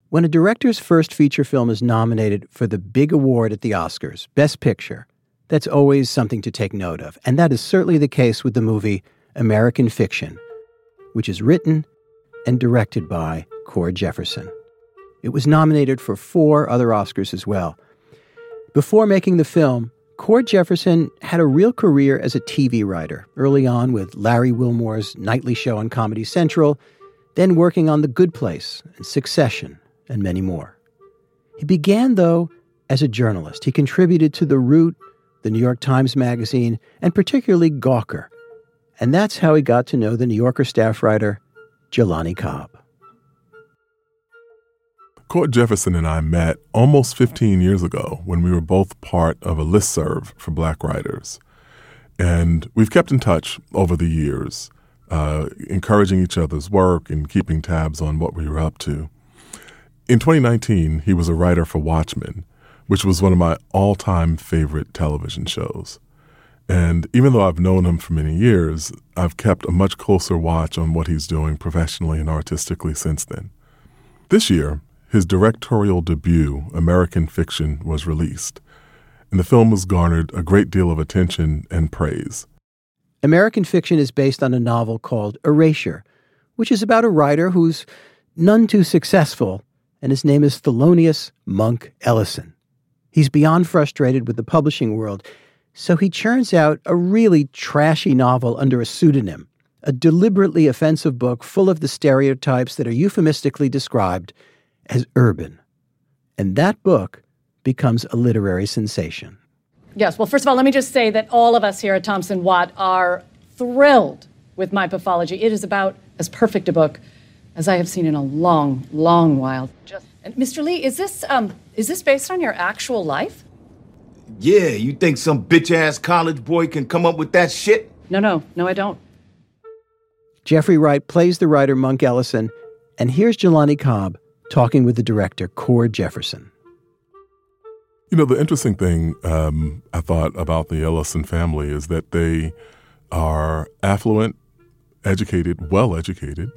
When a director's first feature film is nominated for the big award at the Oscars, Best Picture, that's always something to take note of. And that is certainly the case with the movie American Fiction, which is written and directed by Cord Jefferson. It was nominated for 4 other Oscars as well. Before making the film, Cord Jefferson had a real career as a TV writer, early on with Larry Wilmore's nightly show on Comedy Central, then working on The Good Place and Succession, and many more. He began, though, as a journalist. He contributed to The Root, the New York Times Magazine, and particularly Gawker. And that's how he got to know the New Yorker staff writer, Jelani Cobb. Cord Jefferson and I met almost 15 years ago when we were both part of a listserv for Black writers. And we've kept in touch over the years, encouraging each other's work and keeping tabs on what we were up to. In 2019, he was a writer for Watchmen, which was one of my all-time favorite television shows. And even though I've known him for many years, I've kept a much closer watch on what he's doing professionally and artistically since then. This year, his directorial debut, American Fiction, was released, and the film has garnered a great deal of attention and praise. American Fiction is based on a novel called Erasure, which is about a writer who's none too successful, and his name is Thelonious Monk Ellison. He's beyond frustrated with the publishing world, so he churns out a really trashy novel under a pseudonym, a deliberately offensive book full of the stereotypes that are euphemistically described as urban. And that book becomes a literary sensation. Yes, well, first of all, let me just say that all of us here at Thompson Watt are thrilled with My Pathology. It is about as perfect a book as I have seen in a long, long while. And Mr. Lee, is this based on your actual life? Yeah, you think some bitch-ass college boy can come up with that shit? No, I don't. Jeffrey Wright plays the writer Monk Ellison, and here's Jelani Cobb talking with the director, Cord Jefferson. You know, the interesting thing I thought about the Ellison family is that they are affluent, educated, well-educated,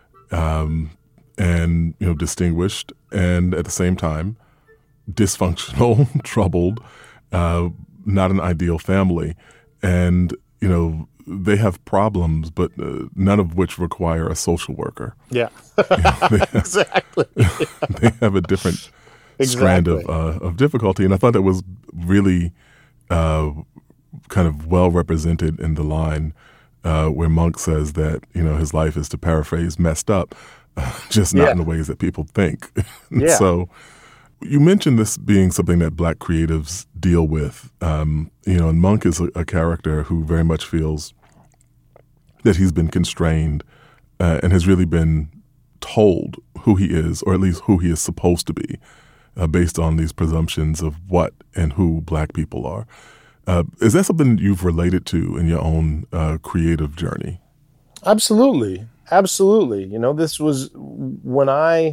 and, distinguished, and at the same time, dysfunctional, troubled, not an ideal family. And, they have problems, but none of which require a social worker. Yeah, exactly. They have a different strand of difficulty. And I thought that was really kind of well represented in the line where Monk says that, his life is, to paraphrase, messed up, just not in the ways that people think. So you mentioned this being something that Black creatives deal with, and Monk is a character who very much feels that he's been constrained and has really been told who he is, or at least who he is supposed to be, based on these presumptions of what and who Black people are. Is that something you've related to in your own creative journey? Absolutely. This was when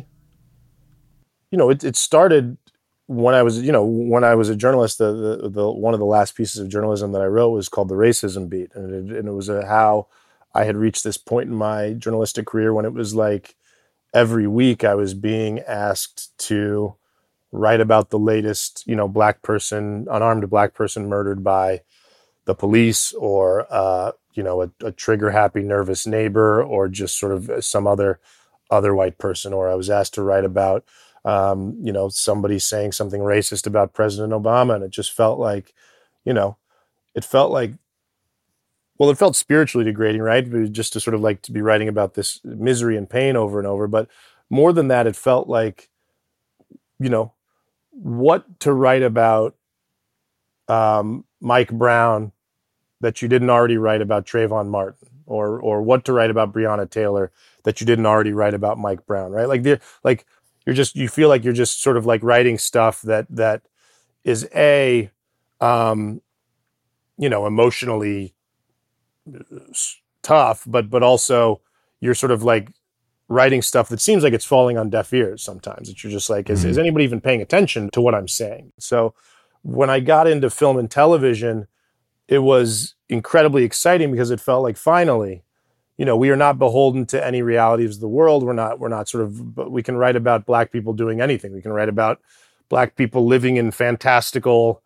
it started when I was a journalist. The one of the last pieces of journalism that I wrote was called The Racism Beat. And it was how I had reached this point in my journalistic career when it was like every week I was being asked to write about the latest, Black person, unarmed Black person murdered by the police, or, a trigger-happy, nervous neighbor, or just sort of some other white person. Or I was asked to write about, somebody saying something racist about President Obama. And it just felt like, it felt spiritually degrading, right? Just to sort of like to be writing about this misery and pain over and over. But more than that, it felt like, what to write about Mike Brown that you didn't already write about Trayvon Martin, or what to write about Breonna Taylor that you didn't already write about Mike Brown, right? You feel like you're just sort of like writing stuff that is emotionally tough, but also you're sort of like writing stuff that seems like it's falling on deaf ears sometimes. That you're just like, is anybody even paying attention to what I'm saying? So when I got into film and television, it was incredibly exciting because it felt like finally, we are not beholden to any realities of the world. We're not sort of, but we can write about Black people doing anything. We can write about Black people living in fantastical,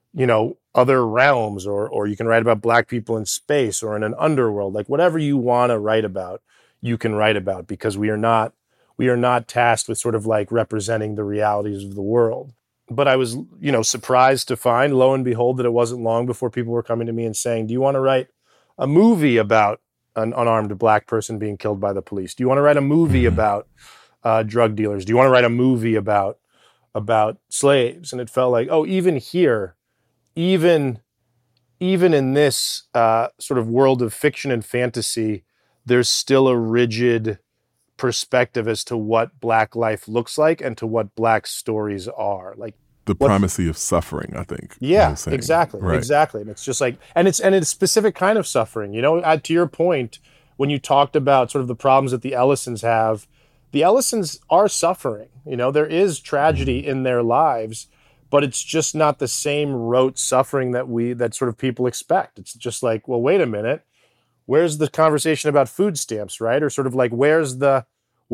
other realms, or you can write about Black people in space or in an underworld. Like whatever you want to write about, you can write about, because we are not tasked with sort of like representing the realities of the world. But I was, surprised to find, lo and behold, that it wasn't long before people were coming to me and saying, do you want to write a movie about an unarmed Black person being killed by the police? Do you want to write a movie about drug dealers? Do you want to write a movie about slaves? And it felt like, even here, even in this sort of world of fiction and fantasy, there's still a rigid perspective as to what Black life looks like and to what Black stories are. Like the primacy of suffering, I think. Yeah, exactly. Right. Exactly. And it's just like, and it's a specific kind of suffering, to your point, when you talked about sort of the problems that the Ellisons have, the Ellisons are suffering, there is tragedy in their lives, but it's just not the same rote suffering that sort of people expect. It's just like, well, wait a minute, where's the conversation about food stamps, right? Or sort of like, where's the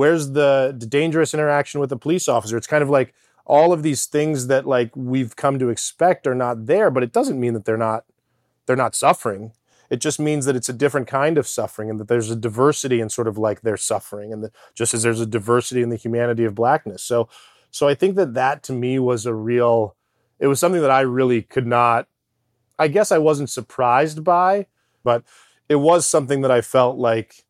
dangerous interaction with the police officer? It's kind of like all of these things that like we've come to expect are not there, but it doesn't mean that they're not suffering. It just means that it's a different kind of suffering, and that there's a diversity in sort of like their suffering, and just as there's a diversity in the humanity of Blackness. So I think that to me was it was something that I really could not, I guess I wasn't surprised by, but it was something that I felt like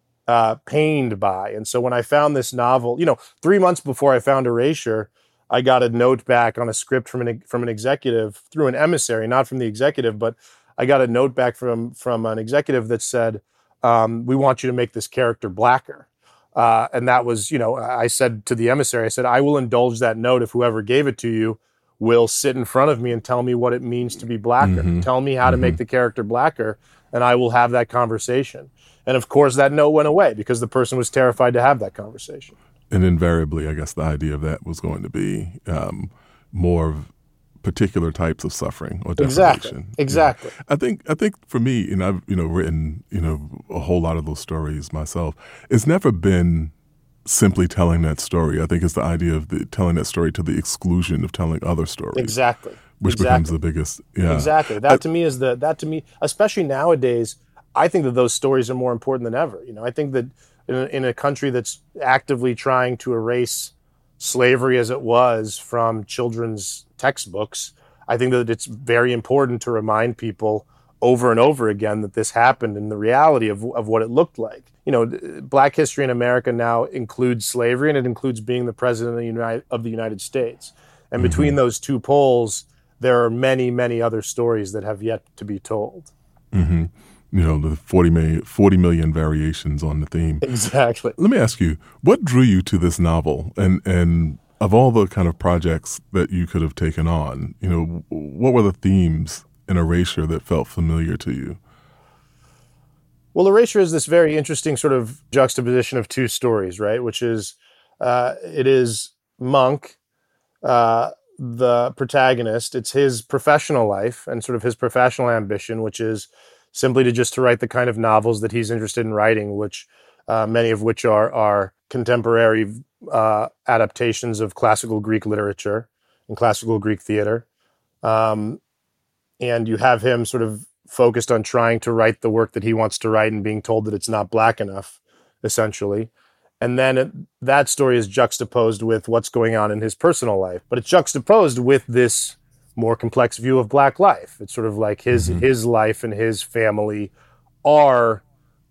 pained by. And so when I found this novel, 3 months before I found Erasure, I got a note back on a script from an executive through an emissary, not from the executive, but I got a note back from an executive that said, we want you to make this character Blacker. And that was, I said to the emissary, I said, I will indulge that note if whoever gave it to you will sit in front of me and tell me what it means to be Blacker. Mm-hmm. Tell me how to make the character Blacker, and I will have that conversation. And of course, that note went away because the person was terrified to have that conversation. And invariably, I guess the idea of that was going to be more of particular types of suffering or deprivation. Exactly. Yeah. I think for me, and I've written a whole lot of those stories myself. It's never been simply telling that story. I think it's the idea of telling that story to the exclusion of telling other stories. Exactly. Which becomes the biggest. Yeah. Exactly. That to me, especially nowadays, I think that those stories are more important than ever. I think that in a country that's actively trying to erase slavery as it was from children's textbooks, I think that it's very important to remind people over and over again that this happened and the reality of what it looked like. Black history in America now includes slavery, and it includes being the president of the United States. And between those two poles, there are many, many other stories that have yet to be told. Mm-hmm. The 40 million variations on the theme. Exactly. Let me ask you, what drew you to this novel? And of all the kind of projects that you could have taken on, what were the themes in Erasure that felt familiar to you? Well, Erasure is this very interesting sort of juxtaposition of two stories, right? Which is, it is Monk, the protagonist. It's his professional life and sort of his professional ambition, which is simply to write the kind of novels that he's interested in writing, which many of which are contemporary adaptations of classical Greek literature and classical Greek theater. And you have him sort of focused on trying to write the work that he wants to write and being told that it's not Black enough, essentially. And then that story is juxtaposed with what's going on in his personal life, but it's juxtaposed with this more complex view of Black life. It's sort of like his life and his family are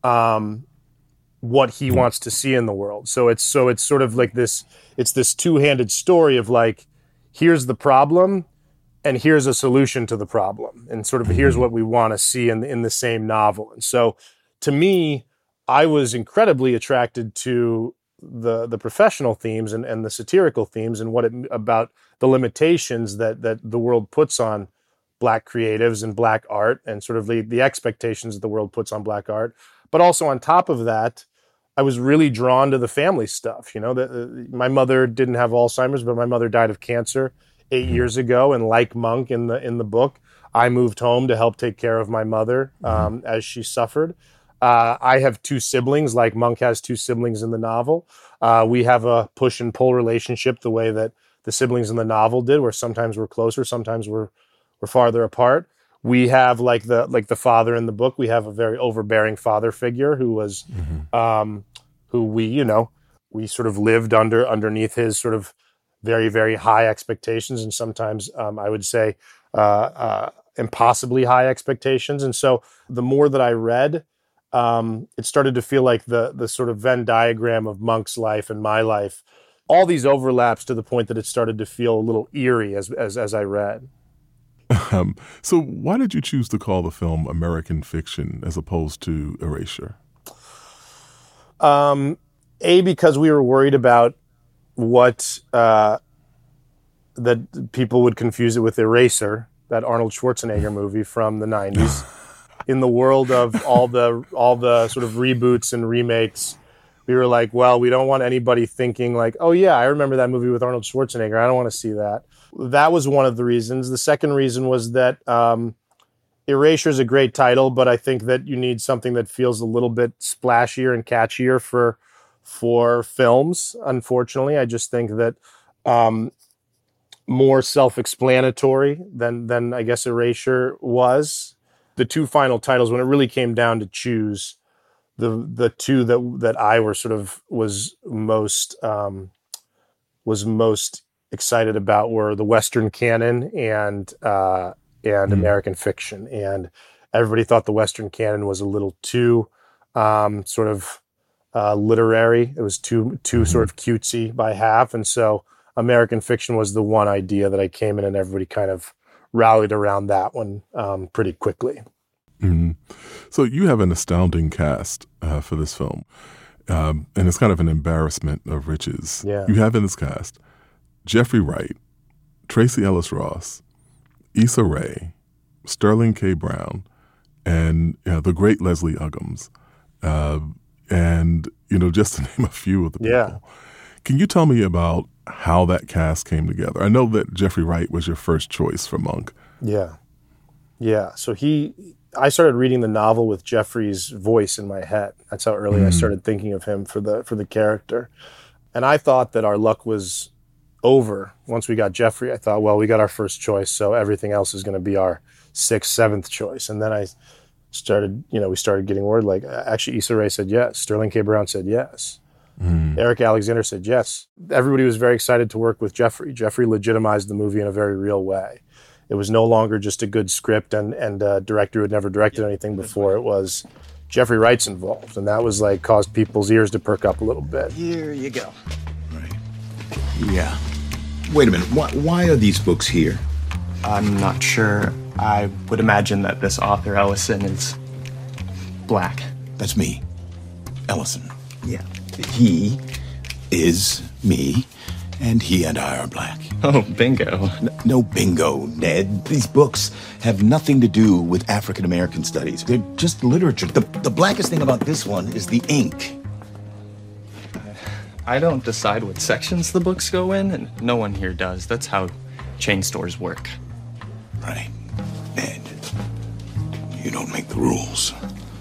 what he wants to see in the world. So it's sort of like this two-handed story of like, here's the problem and here's a solution to the problem, and sort of here's what we want to see in the same novel. And so to me, I was incredibly attracted to the professional themes and the satirical themes and about the limitations that the world puts on Black creatives and Black art, and sort of the expectations that the world puts on Black art. But also on top of that, I was really drawn to the family stuff. My mother didn't have Alzheimer's, but my mother died of cancer 8 years ago. And like Monk in the book, I moved home to help take care of my mother as she suffered. I have two siblings, like Monk has two siblings in the novel. We have a push and pull relationship the way that the siblings in the novel did, where sometimes we're closer, sometimes we're farther apart. We have like the father in the book. We have a very overbearing father figure who was, who we sort of lived underneath his sort of very, very high expectations, and sometimes I would say impossibly high expectations. And so the more that I read, it started to feel like the sort of Venn diagram of Monk's life and my life, all these overlaps to the point that it started to feel a little eerie as I read. So why did you choose to call the film American Fiction as opposed to Erasure? Because we were worried about what that people would confuse it with Eraser, that Arnold Schwarzenegger movie from the 90s. In the world of all the sort of reboots and remakes, we were like, well, we don't want anybody thinking like, oh yeah, I remember that movie with Arnold Schwarzenegger. I don't want to see that. That was one of the reasons. The second reason was that Erasure is a great title, but I think that you need something that feels a little bit splashier and catchier for films. Unfortunately, I just think that more self-explanatory than I guess Erasure was. The two final titles, when it really came down to choose, the two that I were sort of was most excited about were the Western Canon and American Fiction. And everybody thought the Western Canon was a little too sort of literary. It was too sort of cutesy by half. And so American Fiction was the one idea that I came in, and everybody kind of rallied around that one pretty quickly. Mm-hmm. So you have an astounding cast for this film, and it's kind of an embarrassment of riches. Yeah. You have in this cast Jeffrey Wright, Tracee Ellis Ross, Issa Rae, Sterling K. Brown, and the great Leslie Uggams, and just to name a few of the people. Yeah. Can you tell me about how that cast came together? I know that Jeffrey Wright was your first choice for Monk. Yeah. So I started reading the novel with Jeffrey's voice in my head. That's how early I started thinking of him for the character. And I thought that our luck was over once we got Jeffrey. I thought, well, we got our first choice, so everything else is going to be our 6th, 7th choice. And then I started, we started getting word like, actually Issa Rae said yes. Sterling K. Brown said yes. Eric Alexander said yes. Everybody was very excited to work with Jeffrey. Jeffrey legitimized the movie in a very real way. It was no longer just a good script and a director who had never directed anything before. It was Jeffrey Wright's involved, and that was like caused people's ears to perk up a little bit. Here you go. Right. Yeah. Wait a minute. Why are these books here? I'm not sure. I would imagine that this author, Ellison, is black. That's me. Ellison. Yeah. He is me, and he and I are black. Oh, bingo. No bingo, Ned. These books have nothing to do with African American studies. They're just literature. The blackest thing about this one is the ink. I don't decide what sections the books go in, and no one here does. That's how chain stores work. Right. Ned, you don't make the rules.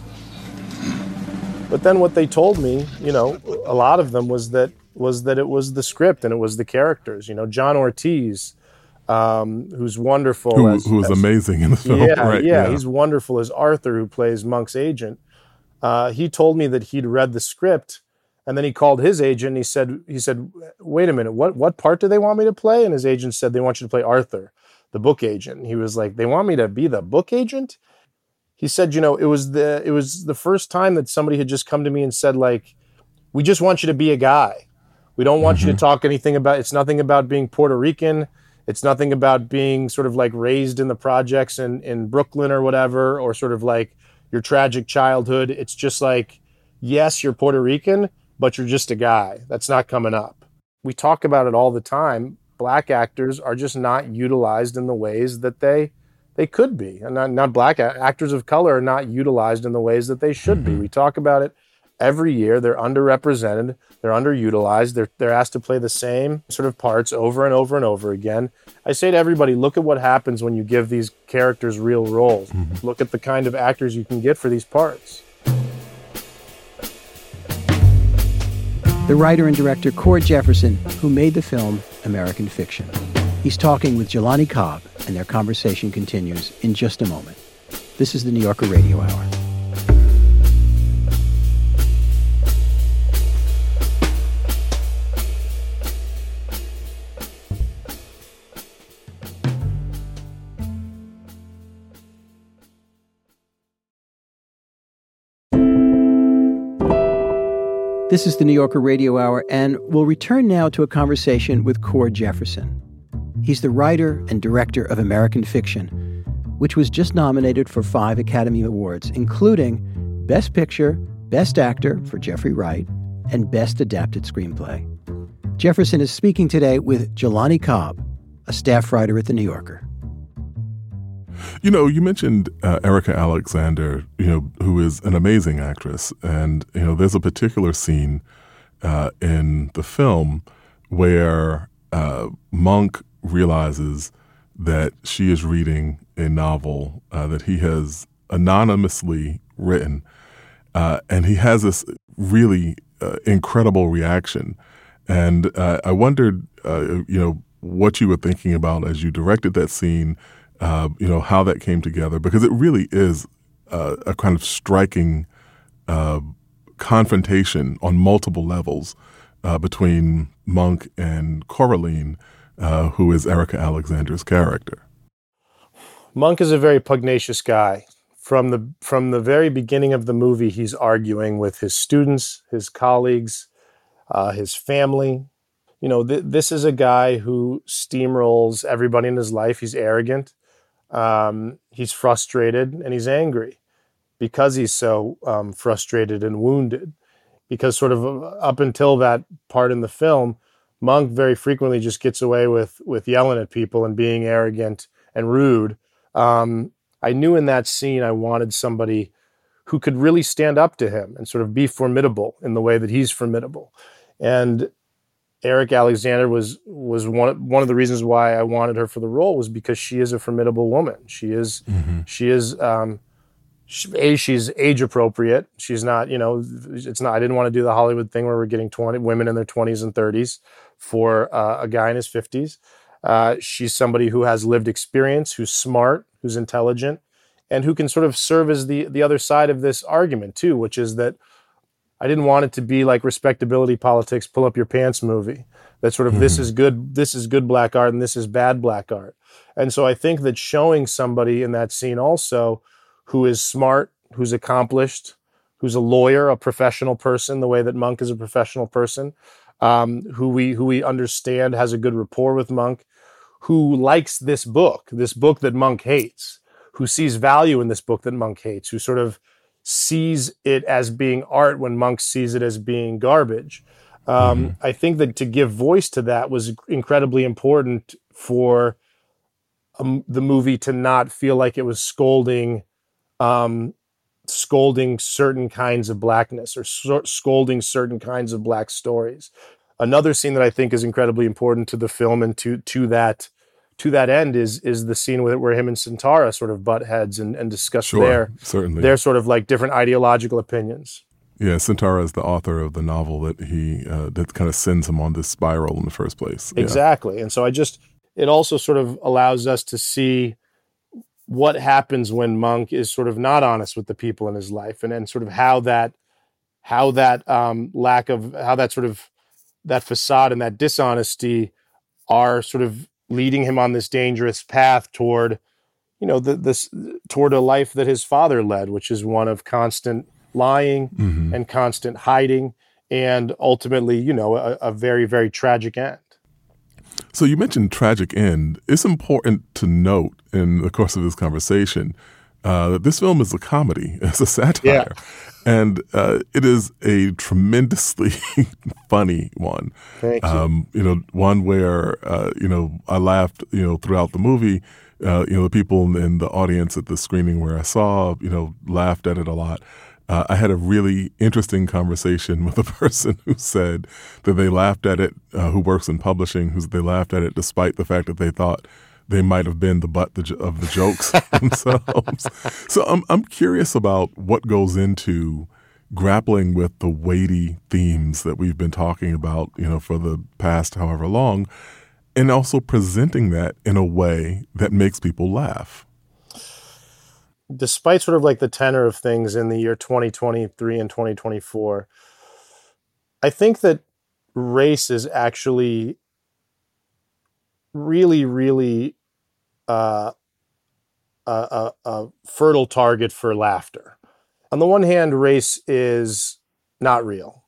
But then what they told me, a lot of them was that it was the script and it was the characters. John Ortiz, who's wonderful. Who was amazing in the film. Yeah, right? Yeah, he's wonderful as Arthur, who plays Monk's agent. He told me that he'd read the script, and then he called his agent and he said, wait a minute, what part do they want me to play? And his agent said, they want you to play Arthur, the book agent. And he was like, they want me to be the book agent? He said, it was the first time that somebody had just come to me and said, like, we just want you to be a guy. We don't want you to talk anything about, it's nothing about being Puerto Rican. It's nothing about being sort of like raised in the projects in Brooklyn or whatever, or sort of like your tragic childhood. It's just like, yes, you're Puerto Rican, but you're just a guy. That's not coming up. We talk about it all the time. Black actors are just not utilized in the ways that they could be. And not black actors of color are not utilized in the ways that they should be. We talk about it every year. They're underrepresented. They're underutilized. They're asked to play the same sort of parts over and over and over again. I say to everybody, look at what happens when you give these characters real roles. Look at the kind of actors you can get for these parts. the writer and director Cord Jefferson, who made the film American Fiction. He's talking with Jelani Cobb, and their conversation continues in just a moment. This is the New Yorker Radio Hour. This is the New Yorker Radio Hour, and we'll return now to a conversation with Cord Jefferson. He's the writer and director of American Fiction, which was just nominated for 5 Academy Awards, including Best Picture, Best Actor for Jeffrey Wright, and Best Adapted Screenplay. Jefferson is speaking today with Jelani Cobb, a staff writer at The New Yorker. You know, you mentioned Erika Alexander, who is an amazing actress. And, there's a particular scene in the film where Monk realizes that she is reading a novel that he has anonymously written. And he has this really incredible reaction. And I wondered, what you were thinking about as you directed that scene, how that came together, because it really is a kind of striking confrontation on multiple levels between Monk and Coraline, who is Erika Alexander's character. Monk is a very pugnacious guy. From the very beginning of the movie, he's arguing with his students, his colleagues, his family. This is a guy who steamrolls everybody in his life. He's arrogant. He's frustrated and he's angry because he's so frustrated and wounded. Because sort of up until that part in the film, Monk very frequently just gets away with yelling at people and being arrogant and rude. I knew in that scene I wanted somebody who could really stand up to him and sort of be formidable in the way that he's formidable. And Erika Alexander was one of the reasons why I wanted her for the role, was because she is a formidable woman. She's age appropriate. She's not, it's not. I didn't want to do the Hollywood thing where we're getting women in their 20s and 30s for a guy in his 50s. She's somebody who has lived experience, who's smart, who's intelligent, and who can sort of serve as the other side of this argument too, which is that I didn't want it to be like respectability politics, pull up your pants movie. That sort of this is good black art and this is bad black art. And so I think that showing somebody in that scene also who is smart, who's accomplished, who's a lawyer, a professional person, the way that Monk is a professional person, who we understand has a good rapport with Monk, who likes this book that Monk hates, who sees value in this book that Monk hates, who sort of sees it as being art when Monk sees it as being garbage. I think that to give voice to that was incredibly important for the movie to not feel like it was scolding certain kinds of blackness or scolding certain kinds of black stories. Another scene that I think is incredibly important to the film and to that end is the scene where him and Santara sort of butt heads and discuss their sort of like different ideological opinions. Yeah, Santara is the author of the novel that that kind of sends him on this spiral in the first place. Yeah. Exactly. And so it also sort of allows us to see what happens when Monk is sort of not honest with the people in his life, and sort of how that facade and that dishonesty are sort of leading him on this dangerous path toward, toward a life that his father led, which is one of constant lying and constant hiding, and ultimately, a very, very tragic end. So you mentioned tragic end. It's important to note in the course of this conversation that this film is a comedy. It's a satire. Yeah. And it is a tremendously funny one. Thank you. One where, I laughed, throughout the movie. The people in the audience at the screening where I saw, laughed at it a lot. I had a really interesting conversation with a person who said that they laughed at it, who works in publishing, they laughed at it despite the fact that they thought they might have been the butt of the jokes themselves. So I'm curious about what goes into, grappling with the weighty themes that we've been talking about, for the past however long, and also presenting that in a way that makes people laugh. Despite sort of like the tenor of things in the year 2023 and 2024, I think that race is actually really, really a fertile target for laughter. On the one hand, race is not real.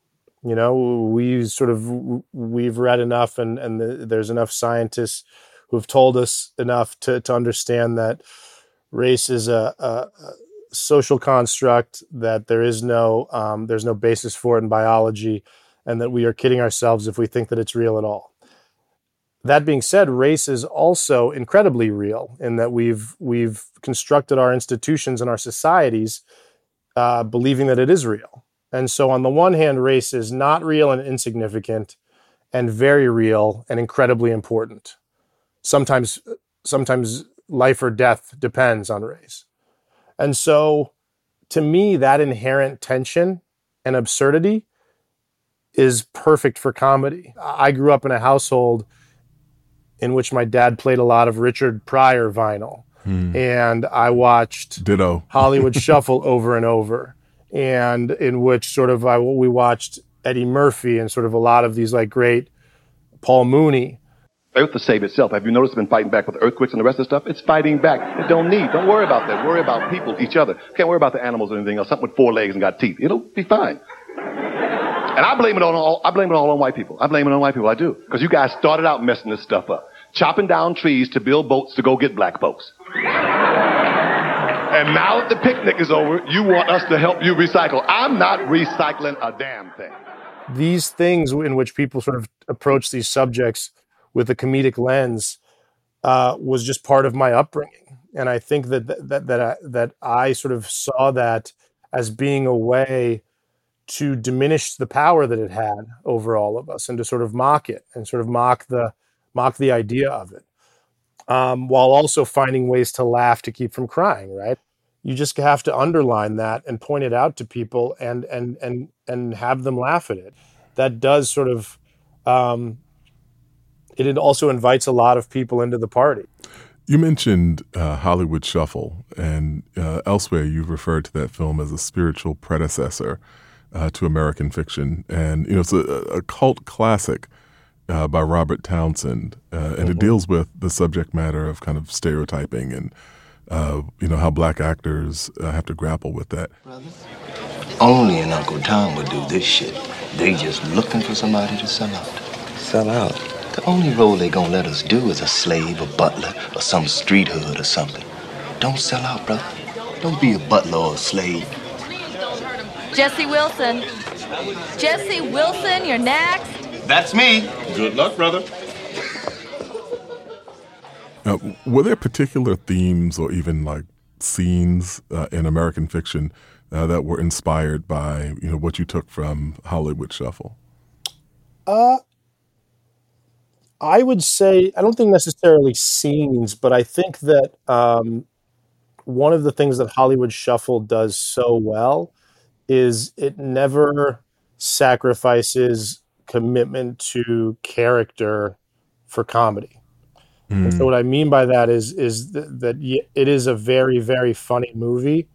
We've read enough and there's enough scientists who've told us enough to understand that race is a social construct, that there's no basis for it in biology, and that we are kidding ourselves if we think that it's real at all. That being said, race is also incredibly real in that we've constructed our institutions and our societies believing that it is real. And so on the one hand, race is not real and insignificant, and very real and incredibly important. Sometimes life or death depends on race. And so to me, that inherent tension and absurdity is perfect for comedy. I grew up in a household in which my dad played a lot of Richard Pryor vinyl. And I watched Ditto. Hollywood Shuffle over and over, and in which we watched Eddie Murphy and sort of a lot of these like great Paul Mooney. Earth to save itself. Have you noticed it's been fighting back with earthquakes and the rest of the stuff? It's fighting back. Don't worry about that. Worry about people, each other. Can't worry about the animals or anything else. Something with 4 legs and got teeth. It'll be fine. And I blame it all on white people. I do. Because you guys started out messing this stuff up. Chopping down trees to build boats to go get black folks. And now that the picnic is over, you want us to help you recycle. I'm not recycling a damn thing. These things in which people sort of approach these subjects with a comedic lens was just part of my upbringing. And I think that I sort of saw that as being a way to diminish the power that it had over all of us and to sort of mock it and sort of mock the idea of it, while also finding ways to laugh to keep from crying, right? You just have to underline that and point it out to people and have them laugh at it. That does sort of, it also invites a lot of people into the party. You mentioned Hollywood Shuffle, and elsewhere you've referred to that film as a spiritual predecessor to American Fiction. And, it's a cult classic by Robert Townsend, and it deals with the subject matter of kind of stereotyping and, how black actors have to grapple with that. Only an Uncle Tom would do this shit. They just looking for somebody to sell out. Sell out? The only role they gonna let us do is a slave, a butler, or some street hood or something. Don't sell out, brother. Don't be a butler or a slave. Jesse Wilson. Jesse Wilson, you're next. That's me. Good luck, brother. Were there particular themes or even like scenes in American Fiction that were inspired by what you took from Hollywood Shuffle? I would say, I don't think necessarily scenes, but I think that one of the things that Hollywood Shuffle does so well is it never sacrifices commitment to character for comedy. And so what I mean by that is that it is a very, very funny movie.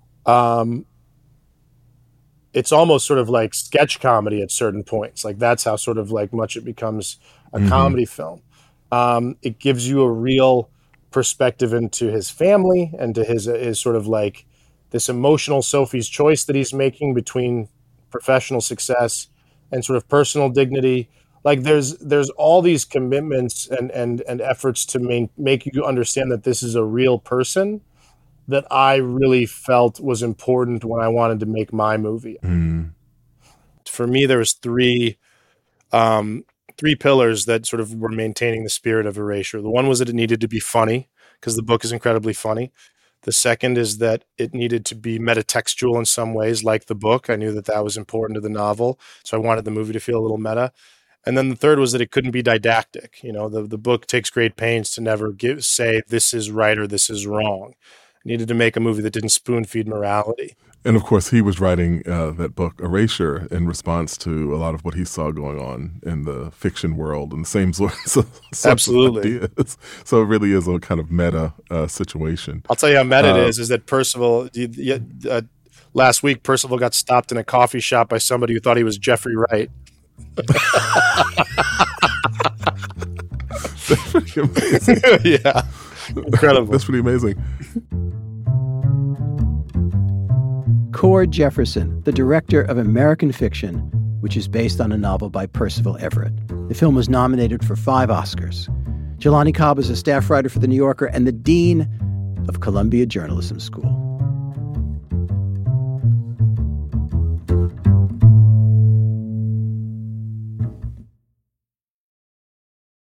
It's almost sort of like sketch comedy at certain points. Like that's how sort of like much it becomes a comedy film. It gives you a real perspective into his family and to his sort of like this emotional Sophie's choice that he's making between professional success and sort of personal dignity. Like there's all these commitments and efforts to make you understand that this is a real person that I really felt was important when I wanted to make my movie. For me, there was three pillars that sort of were maintaining the spirit of Erasure. The one was that it needed to be funny because the book is incredibly funny. The second is that it needed to be metatextual in some ways, like the book. I knew that was important to the novel, so I wanted the movie to feel a little meta. And then the third was that it couldn't be didactic. The book takes great pains to never say this is right or this is wrong. I needed to make a movie that didn't spoon feed morality. And of course, he was writing that book, Erasure, in response to a lot of what he saw going on in the fiction world and the same sorts of ideas. So it really is a kind of meta situation. I'll tell you how meta it is that Percival, last week, Percival got stopped in a coffee shop by somebody who thought he was Jeffrey Wright. That's pretty amazing. Yeah. Incredible. That's pretty amazing. Cord Jefferson, the director of American Fiction, which is based on a novel by Percival Everett. The film was nominated for 5 Oscars. Jelani Cobb is a staff writer for The New Yorker and the dean of Columbia Journalism School.